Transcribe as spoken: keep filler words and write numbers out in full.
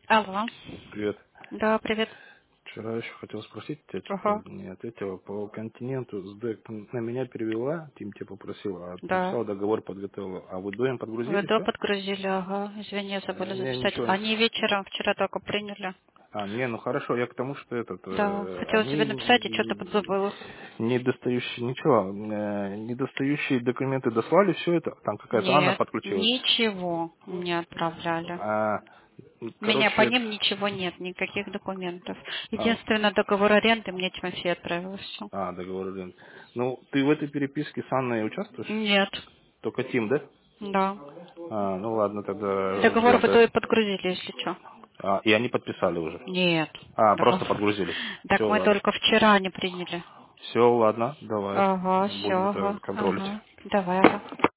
Алло. Привет. Да, привет. Вчера еще хотел спросить тебя, Ага. что-то не ответила. По континенту СДЭК на меня перевела, Тим тебя попросила, а Да. написала договор, подготовила. А вы доем подгрузили, ВДО все? подгрузили, ага. Извини, забыли Не, записать. ничего. Они вечером вчера только приняли. А, не, ну хорошо, я к тому, что этот, Да. э, Хотела тебе они написать и что-то подзабыла. недостающие, ничего, э, недостающие документы дослали, все это, там какая-то Анна Нет, подключилась. ничего не отправляли. А, У меня по короче, ним ничего нет, никаких документов. а, Единственное, договор аренды мне Тимофей отправил, все. а, договор аренды. Ну, ты в этой переписке с Анной участвуешь? Нет. Только Тим, да? Да. А, ну ладно, тогда Договор ждем, ВДО да. и подгрузили, если что. А, и они подписали уже. Нет. А, просто Договор. подгрузили. Так Все, мы ладно. только вчера не приняли. Все, ладно, давай. Ага, все, Будем это ага, контролить. ага. Давай, ага.